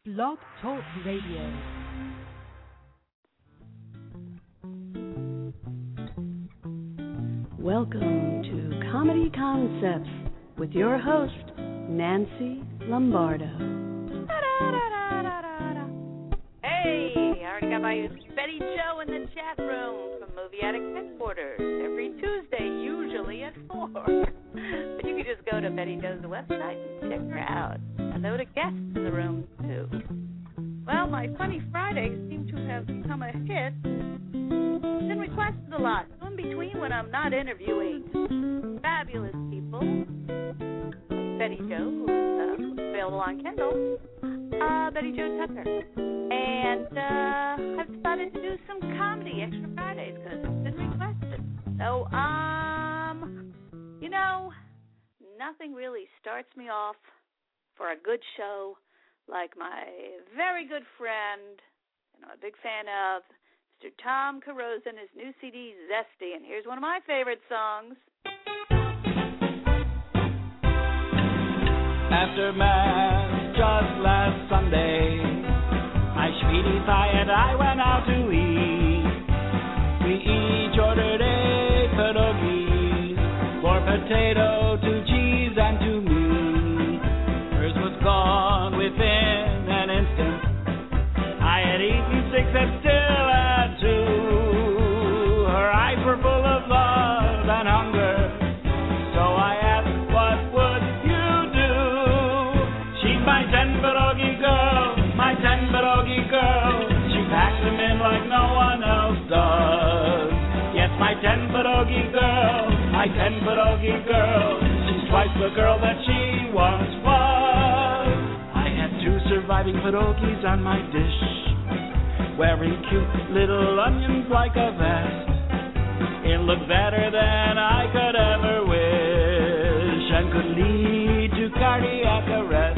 Blog Talk Radio. Welcome to Comedy Concepts with your host, Nancy Lombardo. Hey, I already got my Betty Joe in the chat room from Movie Addict Headquarters every Tuesday, usually at 4. But you can just go to Betty Joe's website and check her out. Hello to guests in the room, too. Well, my Funny Fridays seem to have become a hit. It's been requested a lot. So in between when I'm not interviewing fabulous people, like Betty Jo, who's available on Kindle, Betty Jo Tucker. And I've decided to do some comedy extra Fridays because it's been requested. So, nothing really starts me off for a good show like my very good friend, and I'm a big fan of, Mr. Tom Carosa and his new CD, Zesty. And here's one of my favorite songs. After Mass just last Sunday, my sweetie pie and I went out to eat. We each ordered 8 pierogies, 4 potato, 2 cheese, and 2 meat. Hers was gone within an instant. I had eaten 6 and still had 2. Her eyes were full of love and hunger, so I asked, what would you do? She's my 10 pierogi girl, my 10 pierogi girl. She packs them in like no one else does. Yes, my 10 pierogi girl, my 10 pierogi girl. She's twice the girl that she once was. I had 2 surviving pierogis on my dish, wearing cute little onions like a vest. It looked better than I could ever wish, and could lead to cardiac arrest.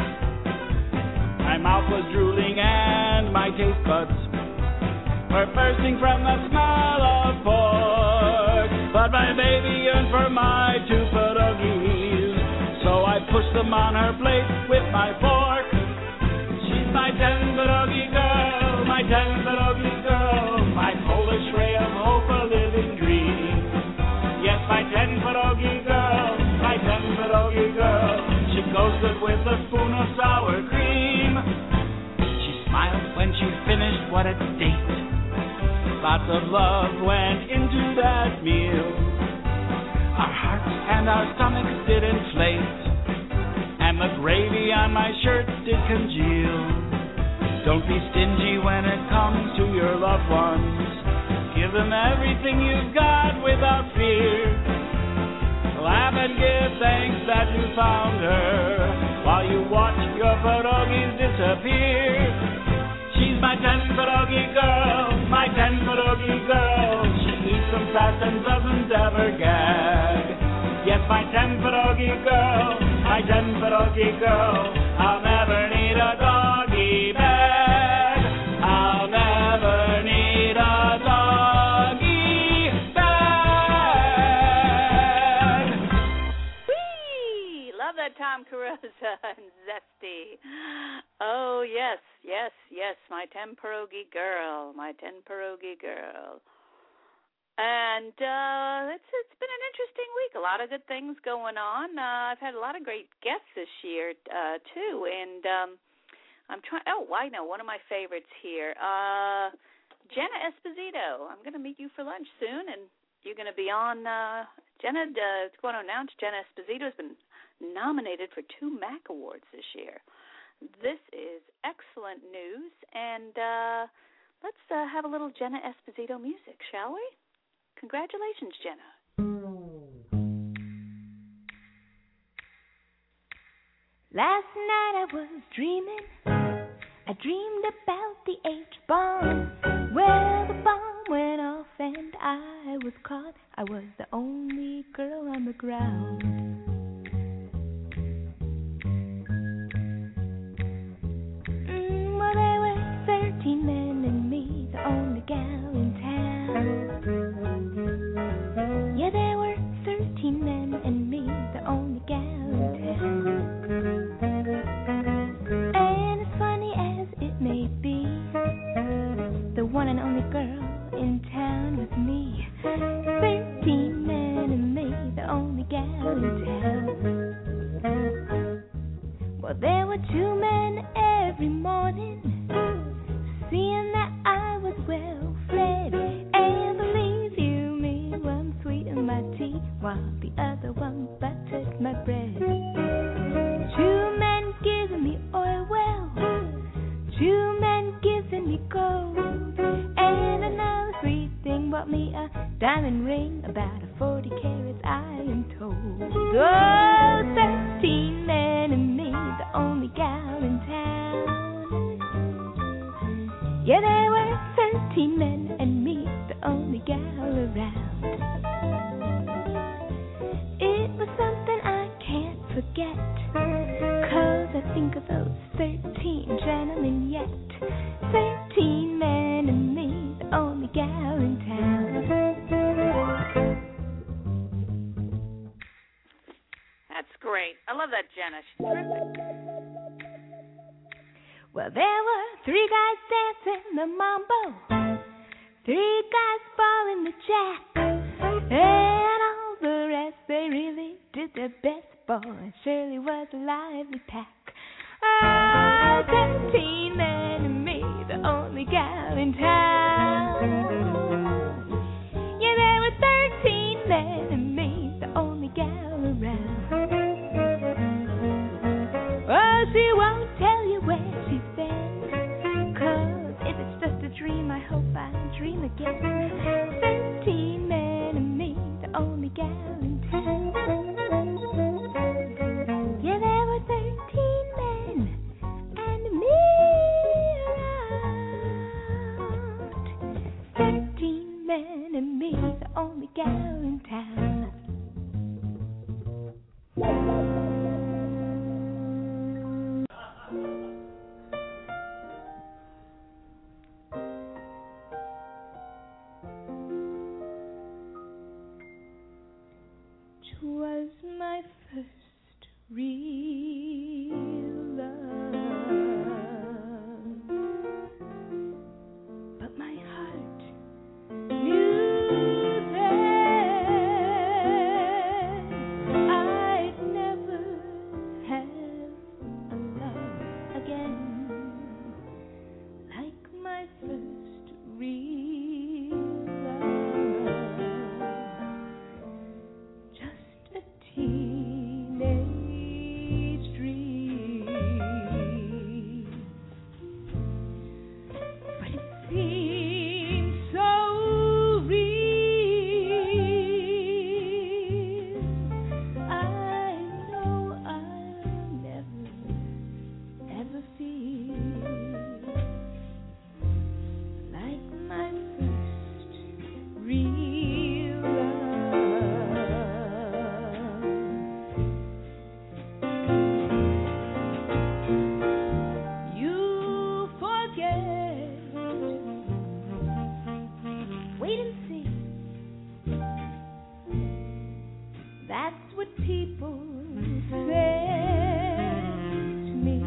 My mouth was drooling and my taste buds were bursting from the smell of pork. But my baby yearned for my 2 pierogies, so I pushed them on her plate with my fork. She's my 10 pierogi girl, my 10 pierogi girl, my Polish ray of hope, a living dream. Yes, my 10 pierogi girl, my 10 pierogi girl. She goes good with a spoon of sour cream. She smiled when she finished, what a date. Lots of love went into that meal. Our hearts and our stomachs did inflate, and the gravy on my shirt did congeal. Don't be stingy when it comes to your loved ones. Give them everything you've got without fear. Laugh and give thanks that you found her while you watch your pierogies disappear. She's my 10 pierogi girl, my 10 pierogi girl. She eats them fast and doesn't ever gag. Yes, my 10 pierogi girl, my 10 pierogi girl. I'll never need a doggy bag. I'll never need a doggy bag. Whee! Love that Tom Carosa and Zesty. Oh, yes, yes, yes, my 10 pierogi girl, my 10 pierogi girl. And it's been an interesting week. A lot of good things going on. I've had a lot of great guests this year, too. And I'm trying. Oh, I know one of my favorites here, Jenna Esposito. I'm going to meet you for lunch soon, and you're going to be on. Jenna, it's going to announce Jenna Esposito has been nominated for 2 MAC Awards this year. This is excellent news, and let's have a little Jenna Esposito music, shall we? Congratulations, Jenna. Last night I was dreaming. I dreamed about the H-bomb, where the bomb went off and I was caught. I was the only girl on the ground. Well, there were 13 men and me, the only gal in town. Yeah, there were 13 men and me, the only gal in town. And bought me a diamond ring, about a 40 carats, I am told. Oh, 13 men and me, the only gal in town. Yeah, there were 13 men and me, the only gal around. It was something I can't forget, 'cause I think of those 13 gentlemen yet. 13 men and me, the only gal in town. That's great. I love that Jenna. She's terrific. Well, there were 3 guys dancing the mambo, 3 guys balling the jack, and all the rest, they really did their best. Boy, it surely was a lively pack. 13 men and me, the only gal in town. Yeah, there were 13 men and me, the only gal around. Oh, she won't tell you where she's been, 'cause if it's just a dream, I hope I dream again. 13 men and me, the only gal in town. Yeah, there were 13 men and me around. 13 men and me, the only gal in town. Was my first real love, but my heart knew that I'd never have a love again like my first real love. A teenage dream, but it seemed so real. I know I'll never, ever feel like my first real people say to me,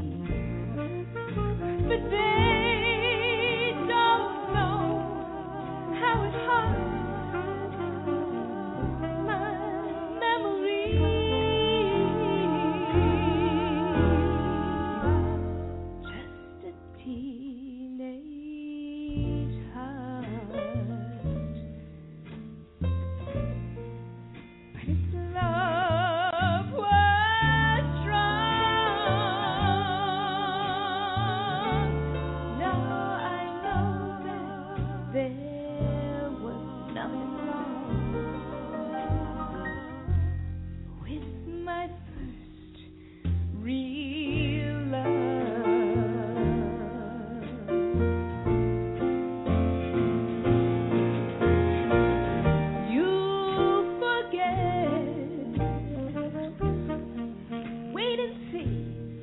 but they don't know how it haunts my memory. Just a teenage heart, but it's love was strong. Now I know that there was nothing wrong with my first real love. You forget, wait and see.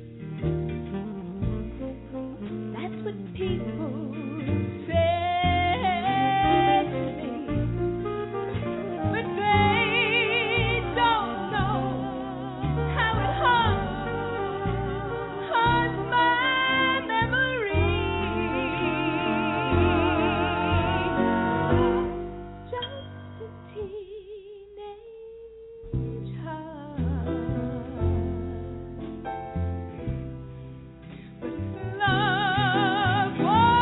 That's what people say to me, but they don't know how it haunts my memory. Just a teenage heart, but love was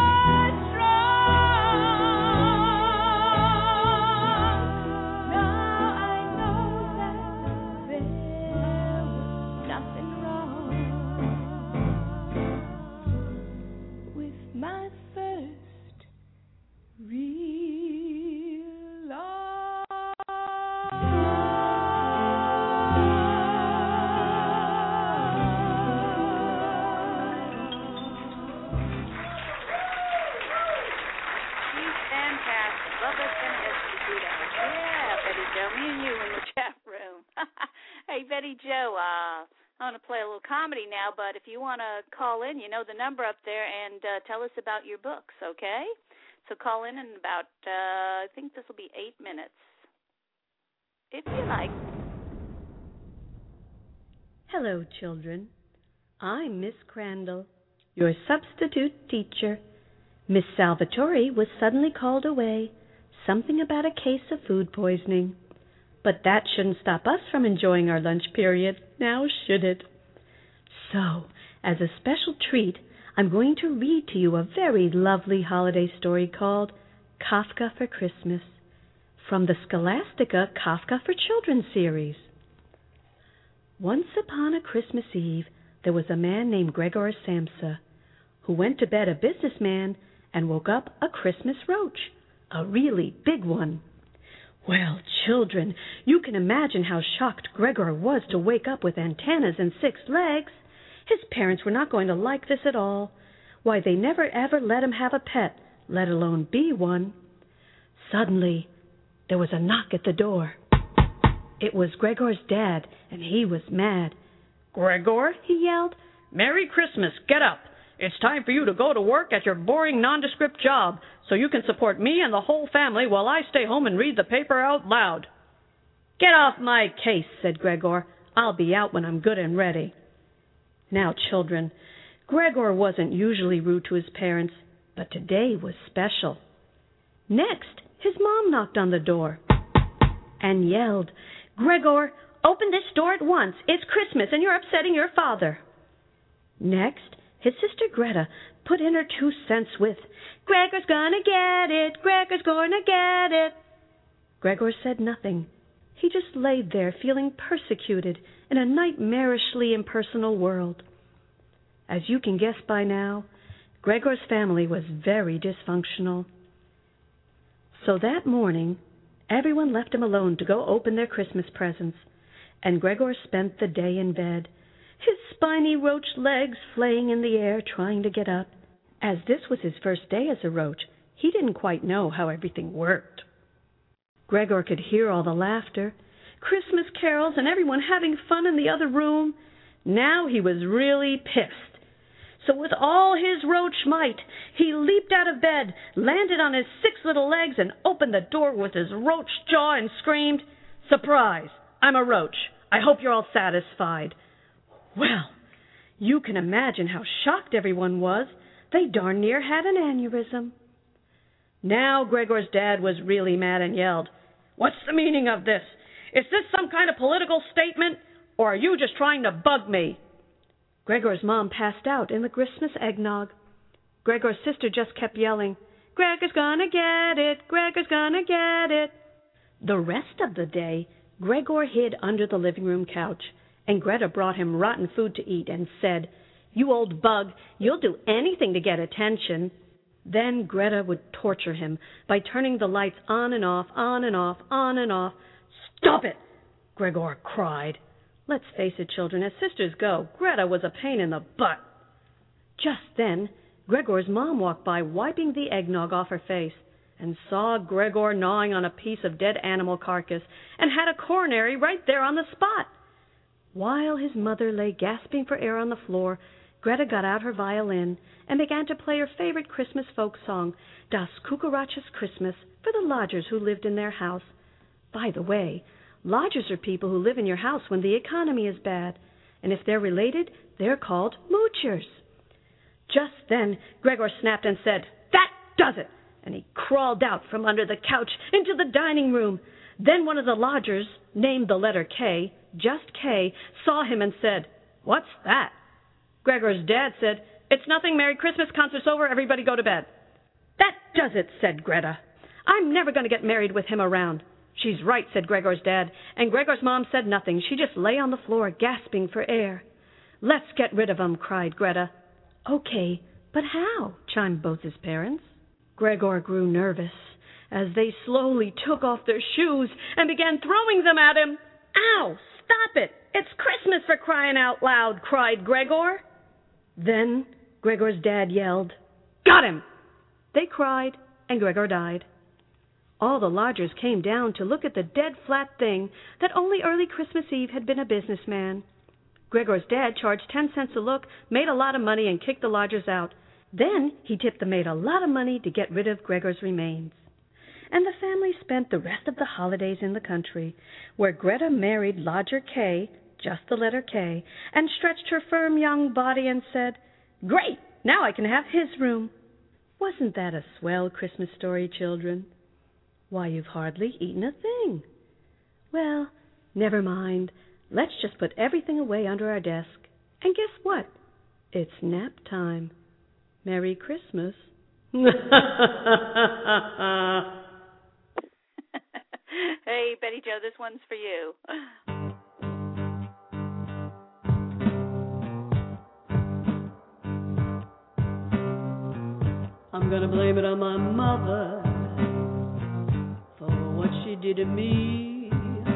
Love that Esposito. Yeah, Betty Jo. Me and you in the chat room. Hey, Betty Jo, I want to play a little comedy now, but if you want to call in, you know the number up there, and tell us about your books, okay? So call in about, I think this will be 8 minutes, if you like. Hello, children. I'm Miss Crandall, your substitute teacher. Miss Salvatore was suddenly called away, something about a case of food poisoning. But that shouldn't stop us from enjoying our lunch period, now should it? So, as a special treat, I'm going to read to you a very lovely holiday story called Kafka for Christmas, from the Scholastica Kafka for Children series. Once upon a Christmas Eve, there was a man named Gregor Samsa, who went to bed a businessman and woke up a Christmas roach, a really big one. Well, children, you can imagine how shocked Gregor was to wake up with antennas and 6 legs. His parents were not going to like this at all. Why, they never ever let him have a pet, let alone be one. Suddenly, there was a knock at the door. It was Gregor's dad, and he was mad. "Gregor," he yelled, "Merry Christmas, get up. It's time for you to go to work at your boring, nondescript job, so you can support me and the whole family while I stay home and read the paper out loud." "Get off my case," said Gregor. "I'll be out when I'm good and ready." Now, children, Gregor wasn't usually rude to his parents, but today was special. Next, his mom knocked on the door and yelled, "Gregor, open this door at once. It's Christmas and you're upsetting your father." Next, his sister Greta put in her 2 cents with, "Gregor's gonna get it, Gregor's gonna get it." Gregor said nothing. He just laid there feeling persecuted in a nightmarishly impersonal world. As you can guess by now, Gregor's family was very dysfunctional. So that morning, everyone left him alone to go open their Christmas presents, and Gregor spent the day in bed, his spiny roach legs flaying in the air trying to get up. As this was his first day as a roach, he didn't quite know how everything worked. Gregor could hear all the laughter, Christmas carols, and everyone having fun in the other room. Now he was really pissed. So with all his roach might, he leaped out of bed, landed on his 6 little legs, and opened the door with his roach jaw and screamed, "Surprise! I'm a roach. I hope you're all satisfied." Well, you can imagine how shocked everyone was. They darn near had an aneurysm. Now Gregor's dad was really mad and yelled, "What's the meaning of this? Is this some kind of political statement, or are you just trying to bug me?" Gregor's mom passed out in the Christmas eggnog. Gregor's sister just kept yelling, "Gregor's gonna get it, Gregor's gonna get it." The rest of the day, Gregor hid under the living room couch, and Greta brought him rotten food to eat and said, "You old bug, you'll do anything to get attention." Then Greta would torture him by turning the lights on and off, on and off, on and off. "Stop it!" Gregor cried. Let's face it, children, as sisters go, Greta was a pain in the butt. Just then, Gregor's mom walked by, wiping the eggnog off her face, and saw Gregor gnawing on a piece of dead animal carcass, and had a coronary right there on the spot. While his mother lay gasping for air on the floor, Greta got out her violin and began to play her favorite Christmas folk song, Das Cucarachas Christmas, for the lodgers who lived in their house. By the way, lodgers are people who live in your house when the economy is bad, and if they're related, they're called moochers. Just then, Gregor snapped and said, "That does it!" and he crawled out from under the couch into the dining room. Then one of the lodgers, named the letter K, just K, saw him and said, "What's that?" Gregor's dad said, "It's nothing, Merry Christmas, concert's over, everybody go to bed." "That does it," said Greta. "I'm never going to get married with him around." "She's right," said Gregor's dad, and Gregor's mom said nothing. She just lay on the floor, gasping for air. "Let's get rid of him," cried Greta. "Okay, but how?" chimed both his parents. Gregor grew nervous as they slowly took off their shoes and began throwing them at him. "Ow! Stop it! It's Christmas, for crying out loud!" cried Gregor. Then Gregor's dad yelled, "Got him!" They cried, and Gregor died. All the lodgers came down to look at the dead flat thing that only early Christmas Eve had been a businessman. Gregor's dad charged 10 cents a look, made a lot of money, and kicked the lodgers out. Then he tipped the maid a lot of money to get rid of Gregor's remains. And the family spent the rest of the holidays in the country, where Greta married Lodger K, just the letter K, and stretched her firm young body and said, "Great! Now I can have his room." Wasn't that a swell Christmas story, children? Why, you've hardly eaten a thing. Well, never mind. Let's just put everything away under our desk. And guess what? It's nap time. Merry Christmas. Hey, Betty Jo, this one's for you. I'm gonna blame it on my mother for what she did to me,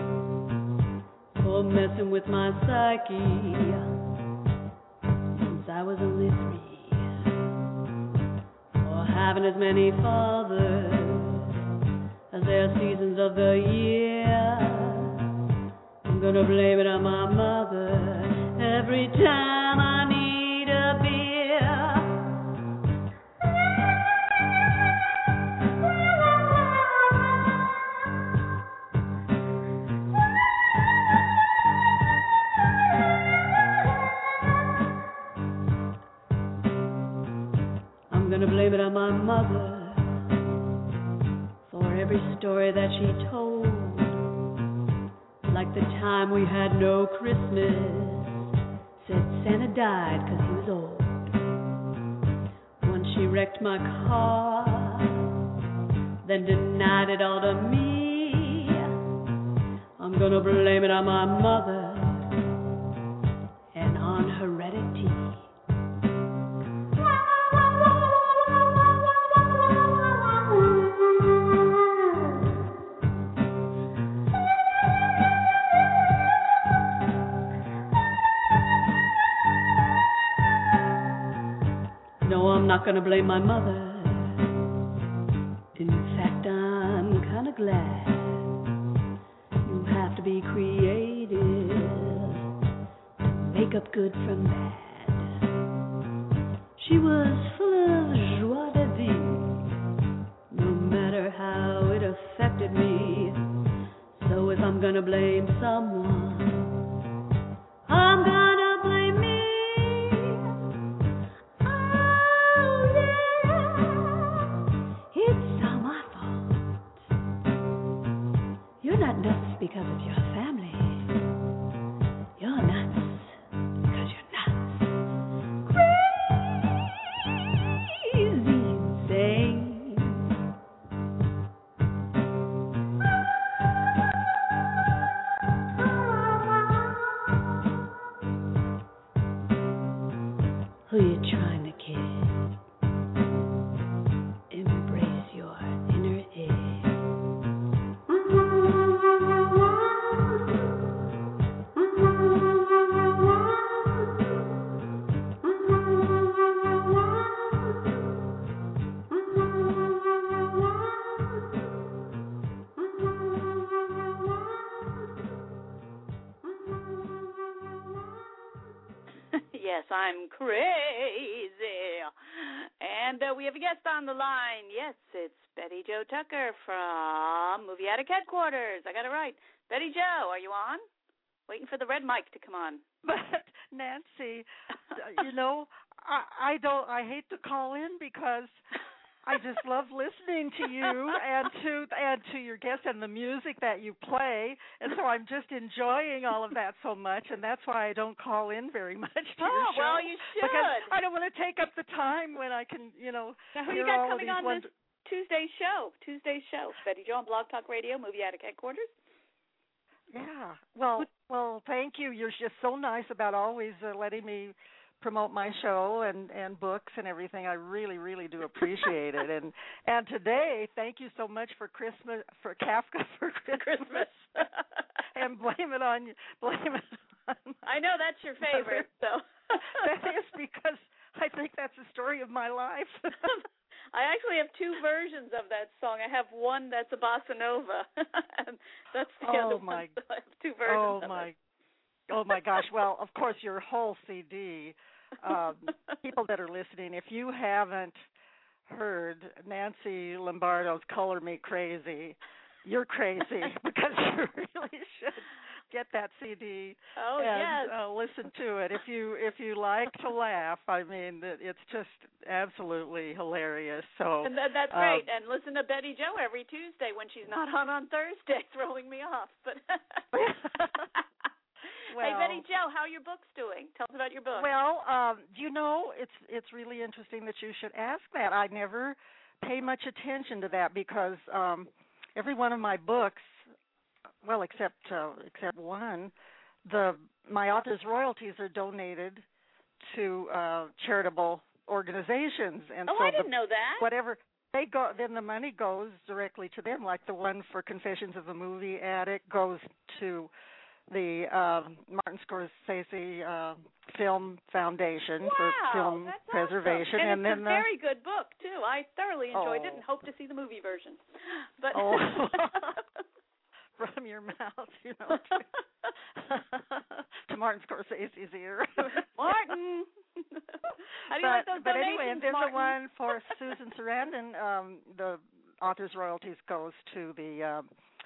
for messing with my psyche since I was only 3, for having as many fathers as there are seasons of the year. I'm gonna blame it on my mother every time I need a beer. I'm gonna blame it on my mother for every story that she told, like the time we had no Christmas, said Santa died 'cause he was old. Once she wrecked my car, then denied it all to me. I'm gonna blame it on my mother and on heredity. No, I'm not gonna blame my mother. In fact, I'm kinda glad. You have to be creative to make up good from bad. She was full of joie de vivre, no matter how it affected me. So if I'm gonna blame someone, I'm gonna blame me. Nuts because of your family. You're nuts because you're nuts. Crazy insane. Who you trying to kid? Embrace your inner egg. Yes, I'm crazy. And we have a guest on the line. Yes, it's Betty Jo Tucker from Movie Attic Headquarters. I got it right. Betty Jo, are you on? Waiting for the red mic to come on. But Nancy, you know, I hate to call in because I just love listening to you and to your guests and the music that you play, and so I'm just enjoying all of that so much, and that's why I don't call in very much to your show. Well, you should. Because I don't want to take up the time when I can, Now, who you got coming on this Tuesday's show? Betty Jo on Blog Talk Radio, Movie Attic Headquarters. Yeah. Well, thank you. You're just so nice about always letting me promote my show and books and everything. I really, really do appreciate it. And today, thank you so much for Christmas, for Kafka for Christmas. And blame it on. I know that's your favorite, so that is because I think that's the story of my life. I actually have two versions of that song. I have one that's a bossa nova, and that's the other one. So I have two versions of it. Oh my gosh! Well, of course, your whole CD. People that are listening, if you haven't heard Nancy Lombardo's "Color Me Crazy," you're crazy because you really should get that CD and listen to it. If you like to laugh, I mean, it's just absolutely hilarious. So and that's great. And listen to Betty Jo every Tuesday when she's not on Thursday, throwing me off. But well, hey, Betty Jo, how are your books doing? Tell us about your book. Well, it's really interesting that you should ask that. I never pay much attention to that because every one of my books, well, except one, my author's royalties are donated to charitable organizations, and so I didn't know that. Whatever they go, then the money goes directly to them. Like the one for Confessions of a Movie Addict goes to the Martin Scorsese Film Foundation for film preservation, awesome. and it's then a very good book too. I thoroughly enjoyed it and hope to see the movie version. But from your mouth, to Martin Scorsese's ear. Martin! How do you like those but donations, anyway, and there's Martin? the one for Susan Sarandon. The author's royalties goes to the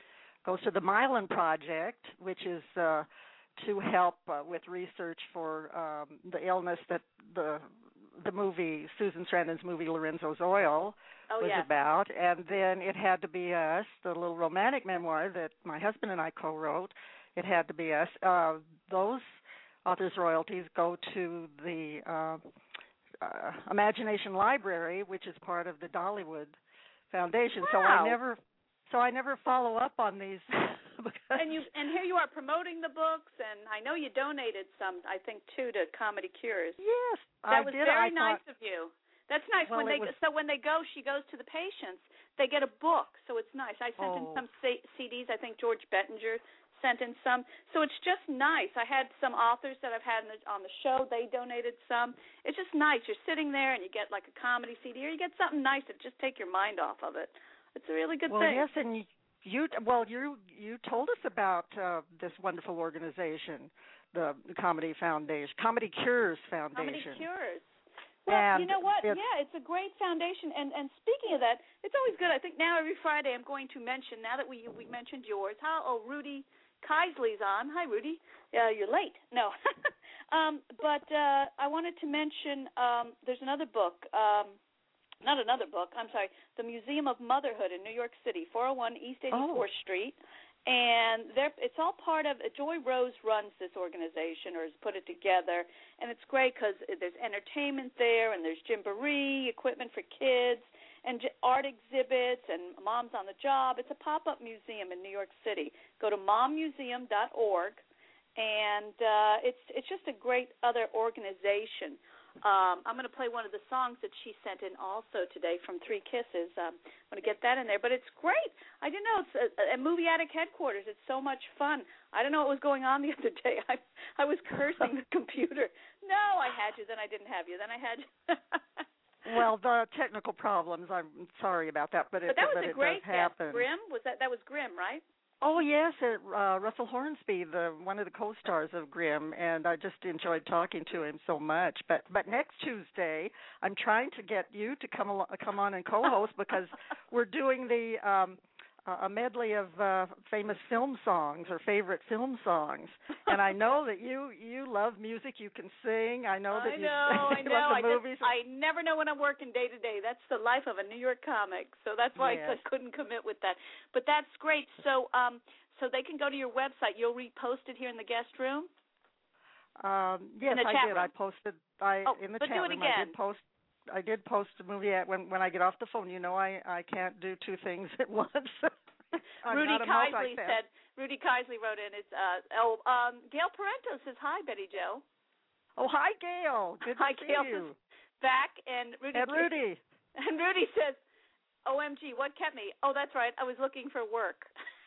Mylan Project, which is to help with research for the illness that the movie, Susan Sarandon's movie Lorenzo's Oil, was about. And then It Had to Be Us, the little romantic memoir that my husband and I co-wrote. It Had to Be Us. Those authors' royalties go to the Imagination Library, which is part of the Dollywood Foundation. Wow. So I never follow up on these. And here you are promoting the books, and I know you donated some, I think, too, to Comedy Cures. Yes, that was very nice of you. That's nice. Well, so when they go, she goes to the patients. They get a book, so it's nice. I sent in some CDs. I think George Bettinger sent in some. So it's just nice. I had some authors that I've had on the show. They donated some. It's just nice. You're sitting there and you get like a comedy CD, or you get something nice that just take your mind off of it. It's a really good thing. Well, yes, and you told us about this wonderful organization, the Comedy Foundation, Comedy Cures Foundation. Comedy Cures. Well, you know what? It's a great foundation. And speaking of that, it's always good. I think now every Friday I'm going to mention, now that we mentioned yours, Rudy Keisley's on. Hi, Rudy. You're late. No. But I wanted to mention there's another book. Not another book, I'm sorry, the Museum of Motherhood in New York City, 401 East 84th Street. And it's all part of, Joy Rose runs this organization or has put it together. And it's great because there's entertainment there, and there's gymboree, equipment for kids, and art exhibits, and Moms on the Job. It's a pop-up museum in New York City. Go to mommuseum.org, and it's just a great other organization. I'm going to play one of the songs that she sent in also today from Three Kisses. I'm going to get that in there. But it's great. I didn't know it's a Movie Addict headquarters. It's so much fun. I don't know what was going on the other day. I was cursing the computer. No, I had you, then I didn't have you, then I had you. Well, the technical problems, I'm sorry about that, but that was a great guest. Grimm? That was Grimm, right? Oh, yes, Russell Hornsby, one of the co-stars of Grimm, and I just enjoyed talking to him so much. But next Tuesday, I'm trying to get you to come on and co-host because we're doing a medley of famous film songs or favorite film songs. And I know that you love music, you can sing. I know that you love the movies. I never know when I'm working day to day. That's the life of a New York comic. So that's why I couldn't commit with that. But that's great. So so they can go to your website. You'll repost it here in the guest room? Yes, I did. I posted in the chat room. Do it again. I did post a movie when I get off the phone. You know, I can't do two things at once. Rudy Keisley wrote in. It's Gail Parento says hi, Betty Jo. Oh, hi, Gail. Good to see Gail you. Is back, and Rudy. And Rudy says, "OMG, what kept me? Oh, that's right. I was looking for work."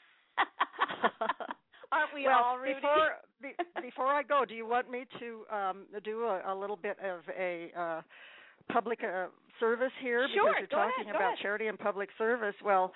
Aren't we all, Rudy? Before I go, do you want me to do a little bit of a public service here Sure, because you're talking about charity and public service. Well,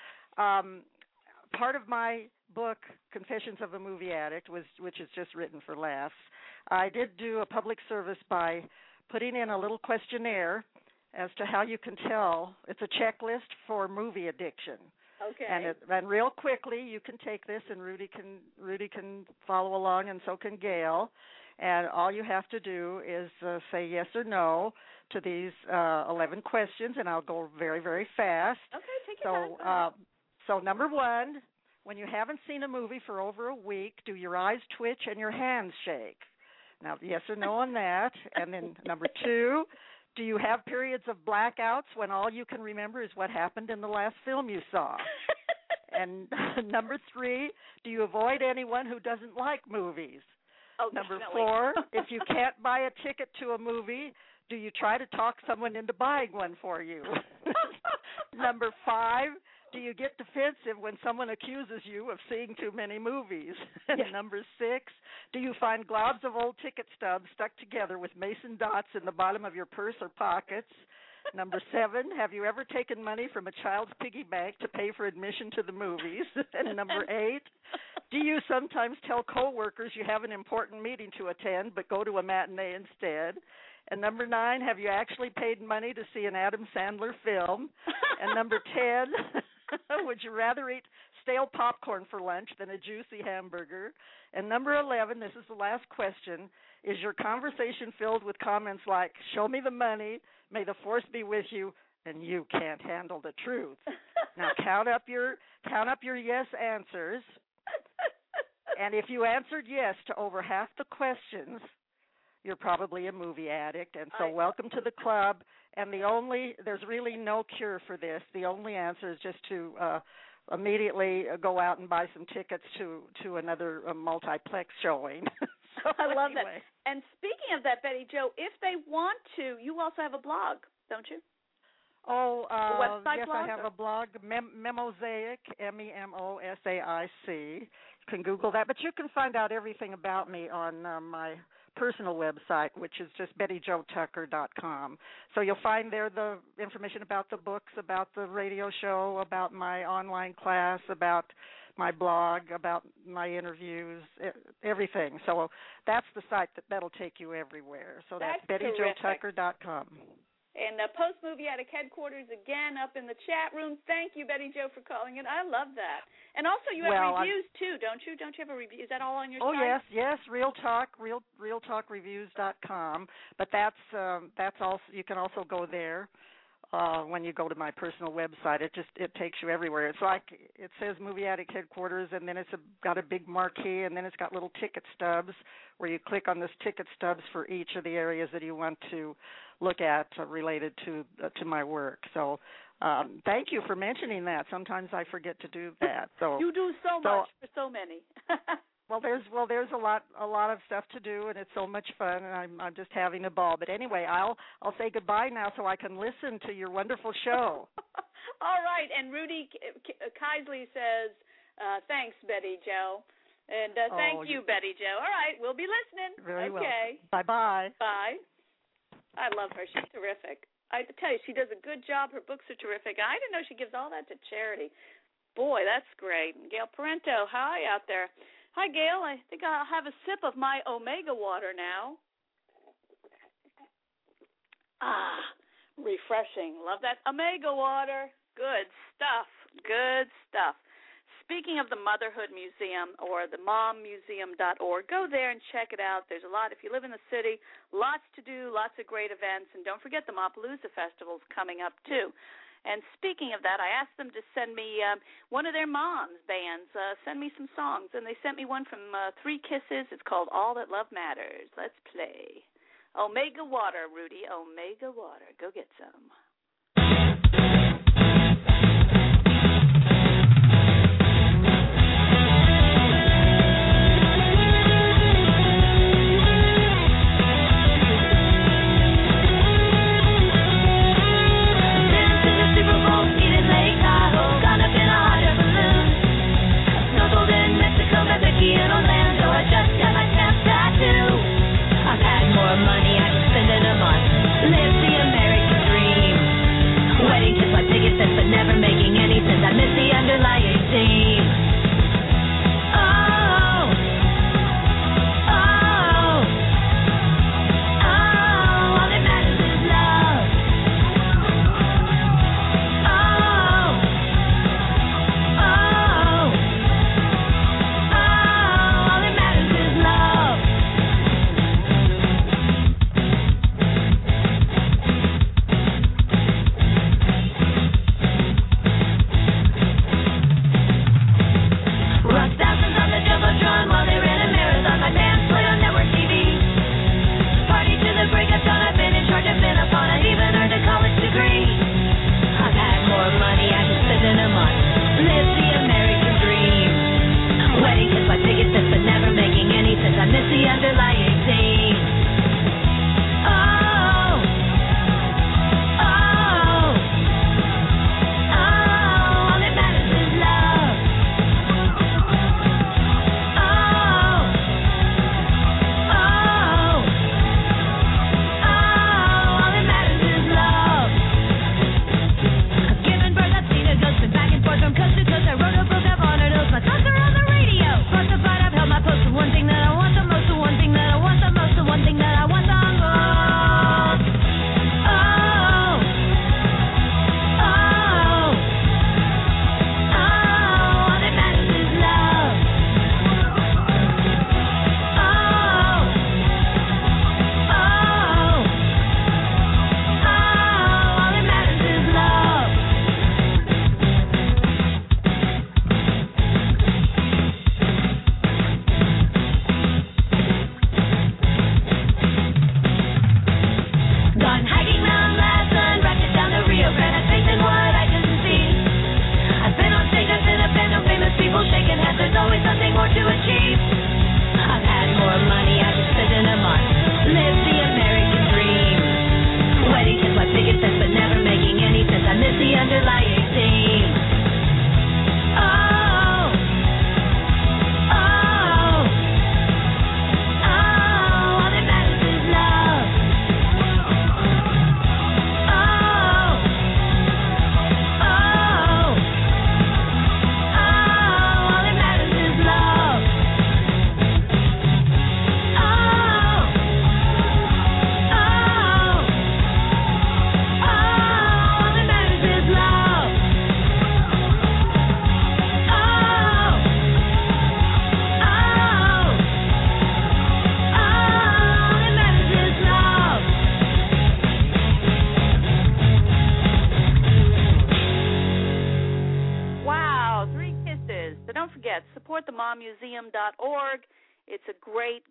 part of my book, Confessions of a Movie Addict, which is just written for laughs, I did do a public service by putting in a little questionnaire as to how you can tell. It's a checklist for movie addiction. Okay. And real quickly, you can take this, and Rudy can follow along, and so can Gail. And all you have to do is say yes or no to these 11 questions, and I'll go very, very fast. Okay, take your time. So number one, when you haven't seen a movie for over a week, do your eyes twitch and your hands shake? Now, yes or no on that. And then number two, do you have periods of blackouts when all you can remember is what happened in the last film you saw? And number three, do you avoid anyone who doesn't like movies? Oh, number definitely. 4, if you can't buy a ticket to a movie, do you try to talk someone into buying one for you? Number 5, do you get defensive when someone accuses you of seeing too many movies? And number 6, do you find globs of old ticket stubs stuck together with mason dots in the bottom of your purse or pockets? Number 7, have you ever taken money from a child's piggy bank to pay for admission to the movies? And number 8, do you sometimes tell coworkers you have an important meeting to attend but go to a matinee instead? And number 9, have you actually paid money to see an Adam Sandler film? And number 10, would you rather eat stale popcorn for lunch than a juicy hamburger? And number 11, this is the last question, is your conversation filled with comments like, show me the money, may the force be with you, and you can't handle the truth? Now count up your yes answers. And if you answered yes to over half the questions, you're probably a movie addict. And so welcome to the club. And there's really no cure for this. The only answer is just to immediately go out and buy some tickets to another multiplex showing. So I love anyway. that. And speaking of that, Betty Jo, if they want to, you also have a blog, don't you? Oh, website yes, blog, I have a blog, Memosaic, Memosaic. You can Google that, but you can find out everything about me on my personal website, which is just BettyJoTucker.com. So you'll find there the information about the books, about the radio show, about my online class, about my blog, about my interviews, everything. So that's the site that'll take you everywhere. So that's BettyJoTucker.com. And Post-Movie Addict headquarters, again, up in the chat room. Thank you, Betty Jo, for calling in. I love that. And also you have reviews, too, don't you? Don't you have a review? Is that all on your site? Oh, yes, Real Talk, RealTalkReviews.com. But that's also, you can also go there when you go to my personal website. It takes you everywhere. It's like it says Movie Addict headquarters, and then it's got a big marquee, and then it's got little ticket stubs where you click on those ticket stubs for each of the areas that you want to look at related to my work. So thank you for mentioning that. Sometimes I forget to do that. So you do so much for so many. Well, there's a lot of stuff to do, and it's so much fun, and I'm just having a ball. But anyway, I'll say goodbye now so I can listen to your wonderful show. All right, and Rudy Keisley says, thanks, Betty Jo. And thank you, Betty Jo. All right, we'll be listening. Very well. Okay. Bye-bye. Bye. I love her. She's terrific. I tell you, she does a good job. Her books are terrific. I didn't know she gives all that to charity. Boy, that's great. And Gail Parento, hi out there. Hi, Gail. I think I'll have a sip of my Omega water now. Refreshing. Love that Omega water. Good stuff. Good stuff. Speaking of the Motherhood Museum or the mommuseum.org, go there and check it out. There's a lot. If you live in the city, lots to do, lots of great events. And don't forget the Mapalooza Festival's coming up, too. And speaking of that, I asked them to send me one of their moms' bands, send me some songs. And they sent me one from Three Kisses. It's called All That Love Matters. Let's play. Omega Water, Rudy. Omega Water. Go get some. I've had more money, I can spend in a month. Live the American biggest sense, but never making any sense. I miss the underlying theme. MomMuseum.org. It's a great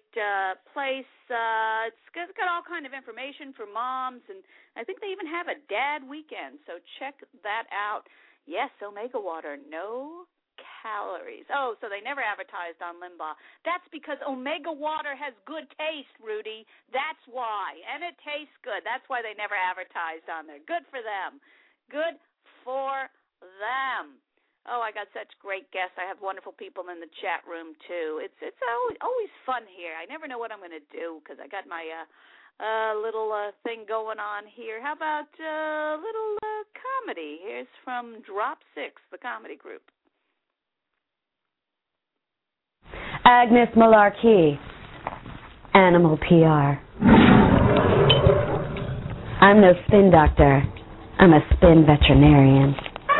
place. It's got all kind of information for moms, and I think they even have a dad weekend, so check that out. Yes, Omega Water, no calories. Oh, so they never advertised on Limbaugh. That's because Omega Water has good taste, Rudy. That's why. And it tastes good. That's why they never advertised on there. Good for them. Good for them. Oh, I got such great guests. I have wonderful people in the chat room, too. It's always fun here. I never know what I'm going to do because I got my little thing going on here. How about a little comedy? Here's from Drop 6, the comedy group. Agnes Malarkey, Animal PR. I'm no spin doctor. I'm a spin veterinarian.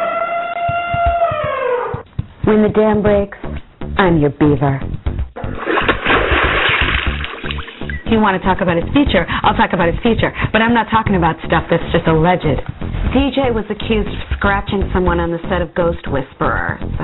When the dam breaks, I'm your beaver. If you want to talk about his future, I'll talk about his future. But I'm not talking about stuff that's just alleged. DJ was accused of scratching someone on the set of Ghost Whisperer, so...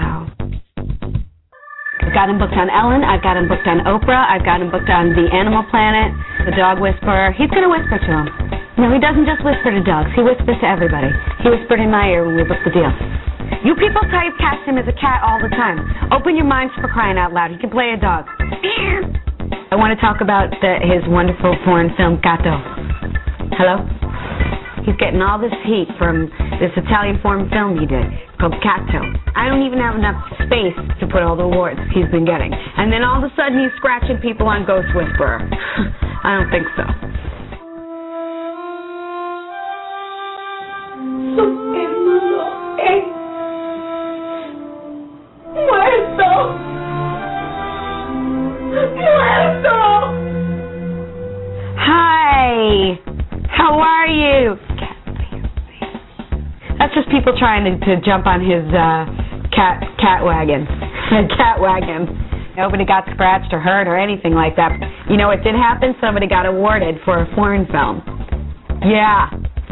I've got him booked on Ellen, I've got him booked on Oprah, I've got him booked on The Animal Planet, The Dog Whisperer. He's going to whisper to him. No, he doesn't just whisper to dogs. He whispers to everybody. He whispered in my ear when we booked the deal. You people typecast him as a cat all the time. Open your minds, for crying out loud. He can play a dog. I want to talk about his wonderful foreign film, Gatto. Hello? He's getting all this heat from this Italian foreign film he did. It's called Gatto. I don't even have enough space to put all the awards he's been getting. And then all of a sudden he's scratching people on Ghost Whisperer. I don't think so. Hi. How are you? That's just people trying to jump on his cat wagon. Cat wagon. Nobody got scratched or hurt or anything like that. You know what did happen? Somebody got awarded for a foreign film. Yeah.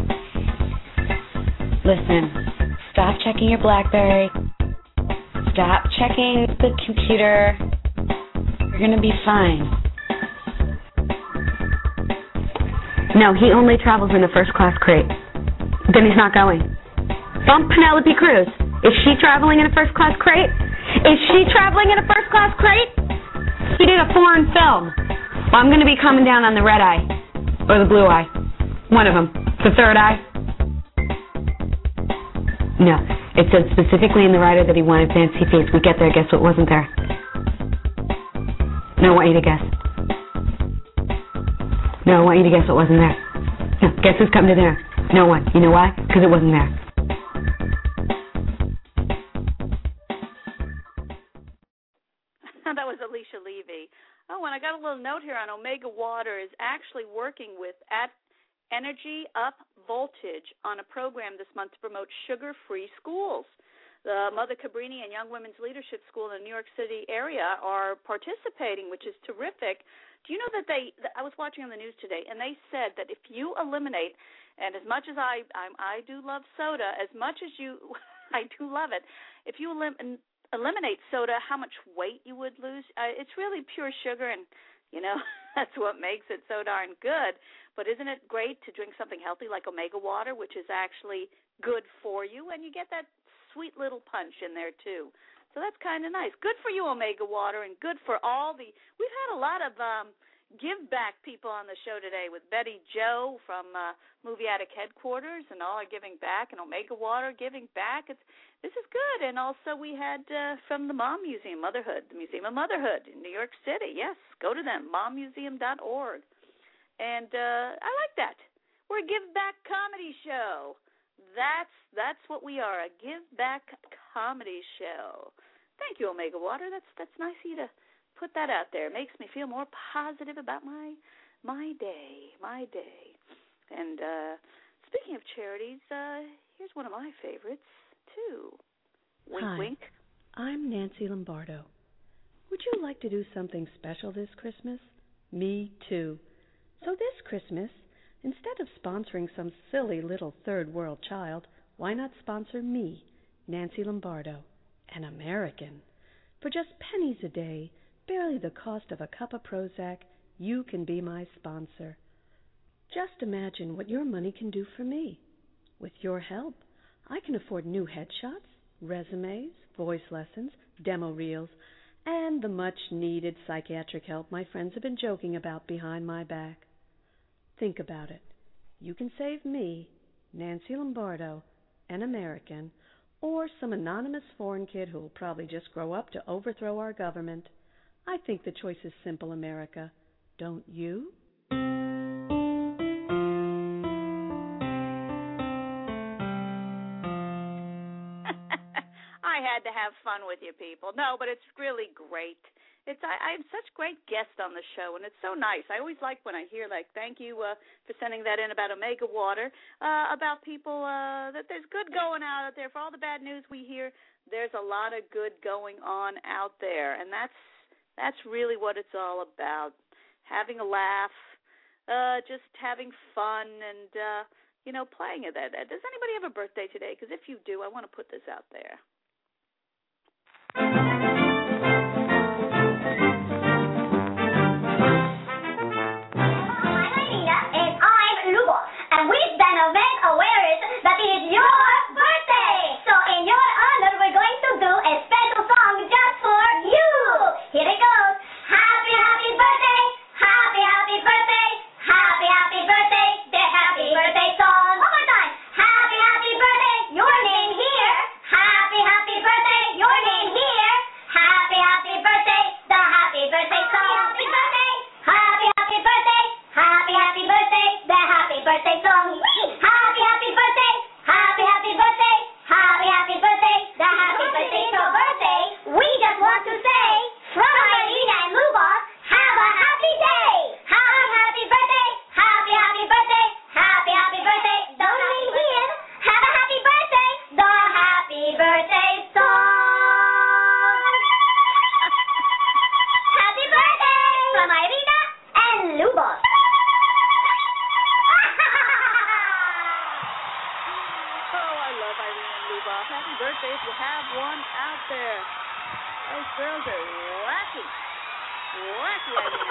Listen, stop checking your BlackBerry. Stop checking the computer. You're going to be fine. No, he only travels in a first-class crate. Then he's not going. Bump Penelope Cruz. Is she traveling in a first-class crate? Is she traveling in a first-class crate? He did a foreign film. Well, I'm going to be coming down on the red eye. Or the blue eye. One of them. The third eye. No. It said specifically in the writer that he wanted fancy feet. We get there, guess what wasn't there? No, I want you to guess. No, I want you to guess what wasn't there. No, guess who's coming to dinner? No one. You know why? Because it wasn't there. That was Alicia Levy. Oh, and I got a little note here on Omega Water is actually working with at Energy Up Voltage on a program this month to promote sugar-free schools. The Mother Cabrini and Young Women's Leadership School in the New York City area are participating, which is terrific. Do you know that I was watching on the news today, and they said that if you eliminate, and as much as I do love soda, as much as I do love it, if you eliminate soda, how much weight you would lose. It's really pure sugar, and, you know, that's what makes it so darn good. But isn't it great to drink something healthy like Omega Water, which is actually good for you, and you get that sweet little punch in there, too. So that's kind of nice. Good for you, Omega Water, and good for all the – we've had a lot of give-back people on the show today with Betty Joe from Movie Addict Headquarters and all are giving back, and Omega Water giving back. This is good. And also we had from the Mom Museum, Motherhood, the Museum of Motherhood in New York City. Yes, go to them, mommuseum.org. And I like that. We're a give-back comedy show. That's what we are, a give-back comedy show. Thank you, Omega Water. That's nice of you to put that out there. It makes me feel more positive about my day. And speaking of charities, here's one of my favorites, too. Wink, Hi, wink. I'm Nancy Lombardo. Would you like to do something special this Christmas? Me, too. So this Christmas, instead of sponsoring some silly little third world child, why not sponsor me, Nancy Lombardo, an American? For just pennies a day, barely the cost of a cup of Prozac, you can be my sponsor. Just imagine what your money can do for me. With your help, I can afford new headshots, resumes, voice lessons, demo reels, and the much-needed psychiatric help my friends have been joking about behind my back. Think about it. You can save me, Nancy Lombardo, an American, or some anonymous foreign kid who will probably just grow up to overthrow our government. I think the choice is simple, America. Don't you? I had to have fun with you people. No, but it's really great. I have such great guests on the show, and it's so nice. I always like when I hear, thank you for sending that in about Omega Water, about people that there's good going out there. For all the bad news we hear, there's a lot of good going on out there, and that's really what it's all about, having a laugh, just having fun, and, playing at that. Does anybody have a birthday today? Because if you do, I want to put this out there. And we've been aware that it is your birthday. So in your honor, we're going to do a special song just for you. Here it goes. Happy, happy birthday. Happy, happy birthday. Happy, happy birthday. The happy birthday song. One more time. Happy, happy birthday. Your name here. Happy, happy Luba. Happy birthday if you have one out there. Those girls are wacky. Wacky, I mean.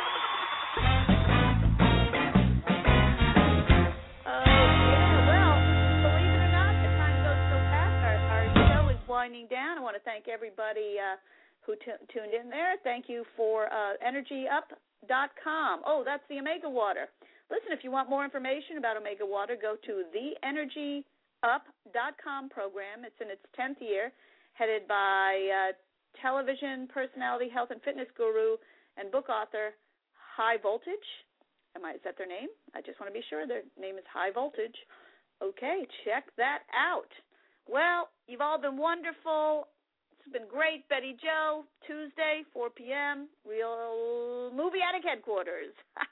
Winding down. I want to thank everybody who tuned in there. Thank you for EnergyUp.com. Oh, that's the Omega Water. Listen, if you want more information about Omega Water, go to the EnergyUp.com program. It's in its 10th year, headed by television personality, health and fitness guru, and book author High Voltage. Is that their name? I just want to be sure their name is High Voltage. Okay, check that out. Well, you've all been wonderful. It's been great. Betty Joe, Tuesday, 4 p.m., Real Movie Attic Headquarters.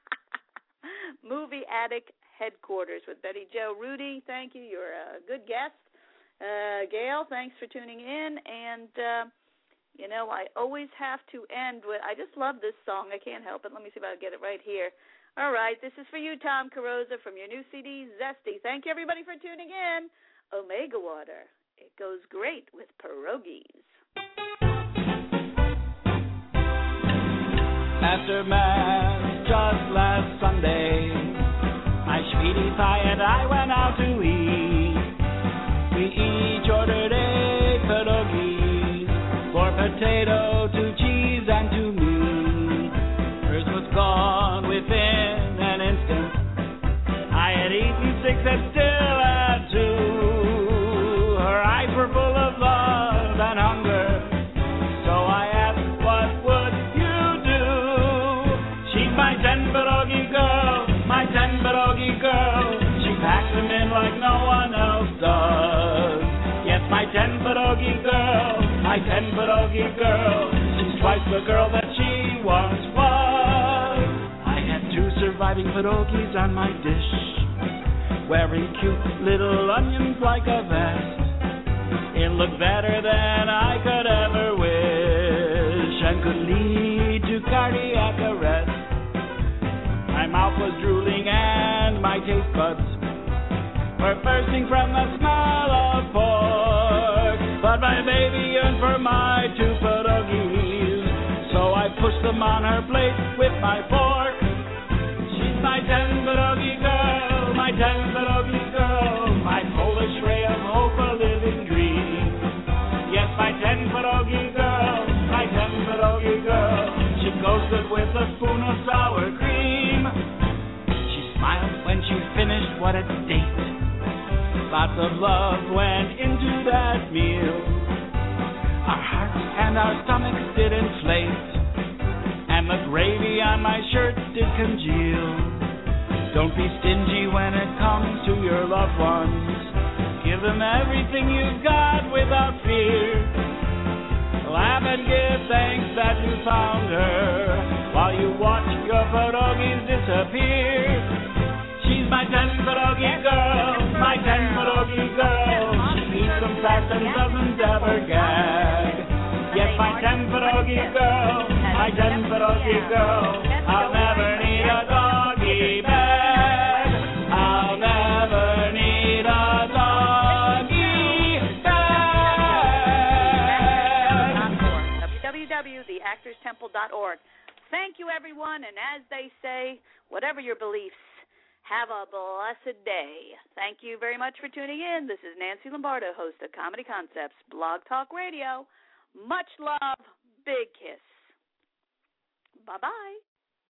Movie Attic Headquarters with Betty Joe. Rudy, thank you. You're a good guest. Gail, thanks for tuning in. And, I always have to end with, I just love this song. I can't help it. Let me see if I can get it right here. All right, this is for you, Tom Carosa, from your new CD, Zesty. Thank you, everybody, for tuning in. Omega Water. It goes great with pierogies. After Mass just last Sunday, my sweetie pie and I went out to eat. We each ordered 8 pierogies, 4 potato, 2 cheese, and 2 meat. Hers was gone within an instant. I had eaten 6 and still had 2. Were full of love and hunger, so I asked, what would you do? She's my 10 pierogi girl, my 10 pierogi girl. She packs them in like no one else does. Yes, my 10 pierogi girl, my 10 pierogi girl. She's twice the girl that she once was. I had 2 surviving pierogis on my dish, wearing cute little onions like a vest. It looked better than I could ever wish and could lead to cardiac arrest. My mouth was drooling and my taste buds were bursting from the smell of pork. But my baby yearned for my 2 pierogies, so I pushed them on her plate with my fork. She's my 10 pierogi girl, my 10 pierogi girl, my Polish ray of hope, a living dream. Yes, my 10 pierogi girl, my 10 pierogi girl. She goes good with a spoon of sour cream. She smiled when she finished, what a date. Lots of love went into that meal. Our hearts and our stomachs did inflate, and the gravy on my shirt did congeal. Don't be stingy when it comes to your loved ones. Give them everything you've got without fear. Laugh and give thanks that you found her while you watch your pierogies disappear. She's my 10 pierogi girl, my 10 pierogi girl. She eats them fast and doesn't ever gag. Yes, my 10 pierogi girl, my 10 pierogi girl. I'll never need a doggy bag. I'll never need a doggy bag. www.theactorstemple.org. Thank you, everyone, and as they say, whatever your beliefs, have a blessed day. Thank you very much for tuning in. This is Nancy Lombardo, host of Comedy Concepts, Blog Talk Radio. Much love. Big kiss. Bye-bye.